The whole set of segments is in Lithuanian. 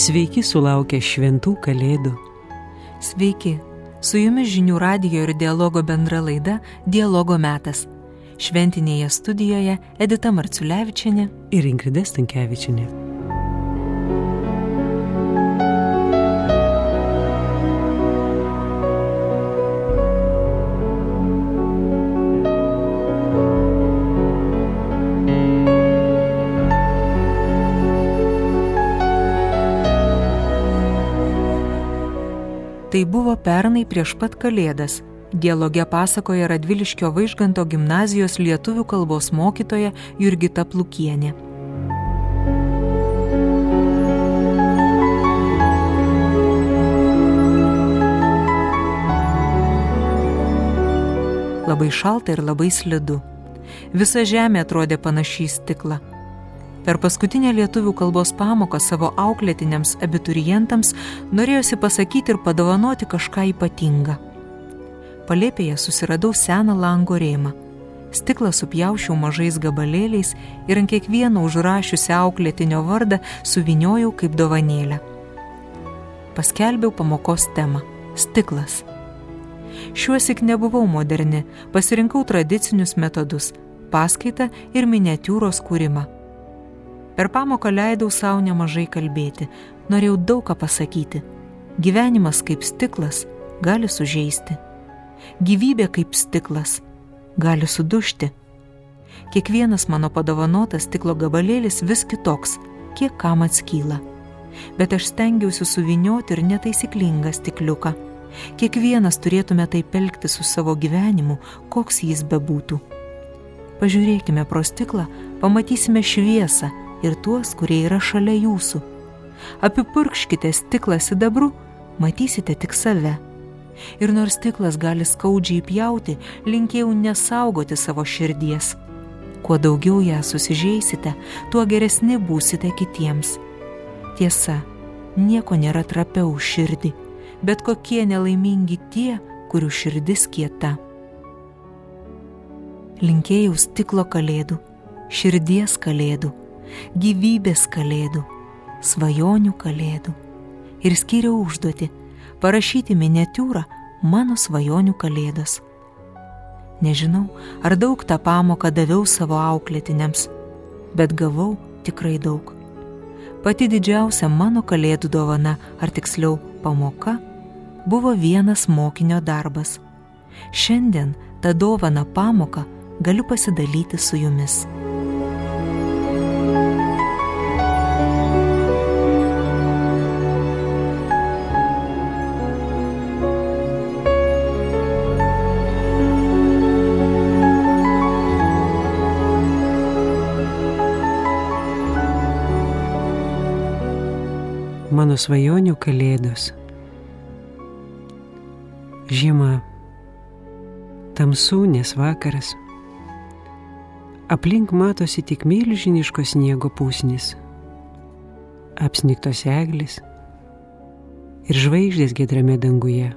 Sveiki sulaukę šventų kalėdų. Sveiki, su jumis Žinių radijo ir dialogo bendra laida Dialogo metas. Šventinėje studijoje Edita Marciulevičienė ir Ingrida Stankevičienė. Tai buvo pernai prieš pat Kalėdas. Dialoge pasakoja Radviliškio Vaižganto gimnazijos lietuvių kalbos mokytoja Jurgita Plukienė. Labai šalta ir labai slidu. Visa žemė atrodė panaši į stiklą. Per paskutinę lietuvių kalbos pamoką savo auklėtiniams abiturientams norėjosi pasakyti ir padovanoti kažką ypatingą. Palėpėje susiradau seną lango rėmą. Stiklą supjaušiau mažais gabalėliais ir ant kiekvieno užrašiusi auklėtinio vardą suvyniojau kaip dovanėlę. Paskelbiau pamokos temą – stiklas. Šiuosik nebuvau moderni, pasirinkau tradicinius metodus – paskaitą ir miniatiūros kūrimą. Per pamoką leidau savo nemažai kalbėti, norėjau daug ką pasakyti. Gyvenimas kaip stiklas gali sužeisti. Gyvybė kaip stiklas gali sudužti. Kiekvienas mano padovanotas stiklo gabalėlis vis kitoks, kiek kam atskyla. Bet aš stengiausi suvynioti ir netaisyklingą stikliuką. Kiekvienas turėtume taip elgtis su savo gyvenimu, koks jis bebūtų. Pažiūrėkime pro stiklą, pamatysime šviesą ir tuos, kurie yra šalia jūsų. Apipurkškite stiklą sidabru, matysite tik save. Ir nors stiklas gali skaudžiai pjauti, linkėjau nesaugoti savo širdies. Kuo daugiau ją susižeisite, tuo geresni būsite kitiems. Tiesa, nieko nėra trapiau už širdį, bet kokie nelaimingi tie, kurių širdis kieta. Linkėjau stiklo kalėdų, širdies kalėdų, gyvybės kalėdų, svajonių kalėdų ir skyriau užduotį parašyti miniatiūrą mano svajonių kalėdos. Nežinau, ar daug tą pamoką daviau savo auklėtiniams, bet gavau tikrai daug. Pati didžiausia mano kalėdų dovana, ar tiksliau pamoka, buvo vienas mokinio darbas. Šiandien tą dovaną pamoką galiu pasidalyti su jumis. Mano svajonių kalėdos. Žiema, tamsu, nes vakaras. Aplink matosi tik milžiniškos sniego pusnys, apsnigtos eglės ir žvaigždės gidrame danguje.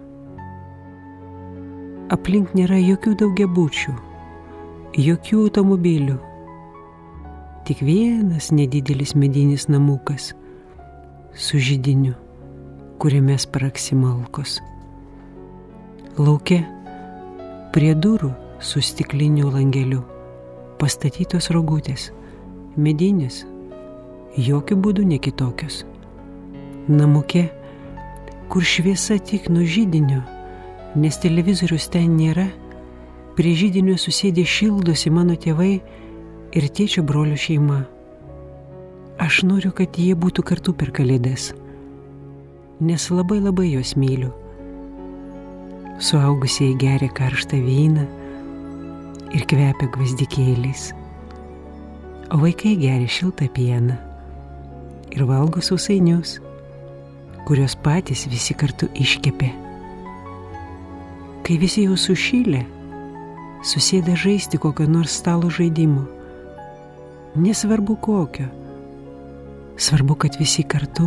Aplink nėra jokių daugiabučių, jokių automobilių, tik vienas nedidelis medinis namukas su židiniu, kuriame spraksi malkos. Lauke, prie durų su stikliniu langeliu, pastatytos rogutės, medinės, jokių būdų ne kitokios. Namuke, kur šviesa tik nuo židinio, nes televizorius ten nėra, prie židinio susėdę šildosi mano tėvai ir tėčio brolio šeima. Aš noriu, kad jie būtų kartu per Kalėdas, nes labai juos myliu. Suaugusieji geria karštą vyną ir kvepia gvazdikėliais, o vaikai geria šiltą pieną ir valgo sausainius, kurios patys visi kartu iškepė. Kai visi jau sušilę, susėda žaisti kokio nors stalo žaidimo. Nesvarbu kokio, svarbu, kad visi kartu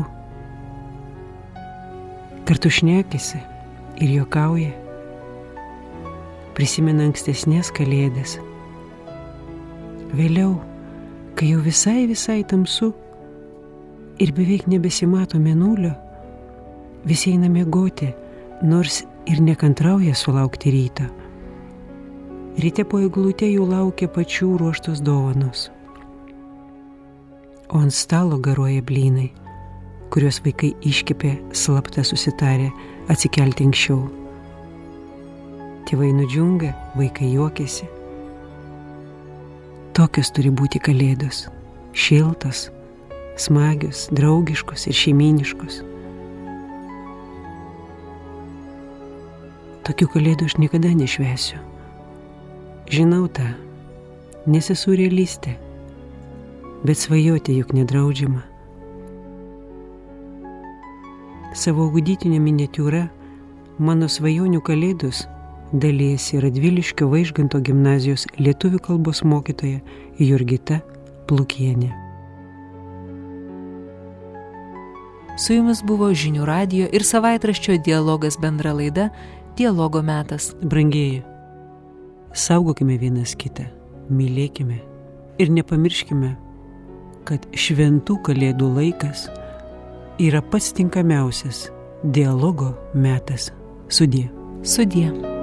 šnekėsi ir juokauja, prisimena ankstesnės Kalėdas. Vėliau, kai jau visai tamsu, ir beveik nebesimato mėnulio, visi eina miegoti, nors ir nekantrauja sulaukti ryto. Ryte po eglute jų laukia pačių ruoštos dovanos. O ant stalo garuoja blynai, kuriuos vaikai iškepė slapta susitarę atsikelti anksčiau. Tėvai nudžiunga, vaikai juokiasi. Tokios turi būti kalėdos – šiltos, smagios, draugiškos ir šeimyniškos. Tokių kalėdų aš niekada nešvęsiu. Žinau tą, nesesu realistė, bet svajoti juk nedraudžiama. Savo ugdytinę miniatiūrą mano svajonių kalėdos dalijasi Radviliškio Vaižganto gimnazijos lietuvių kalbos mokytoja Jurgita Plukienė. Su jumis buvo Žinių radijo ir savaitraščio Dialogas bendra laida Dialogo metas. Brangieji, saugokime vienas kitą, mylėkime ir nepamirškime, kad šventų kalėdų laikas yra pats tinkamiausias dialogo metas. Sudie. Sudie.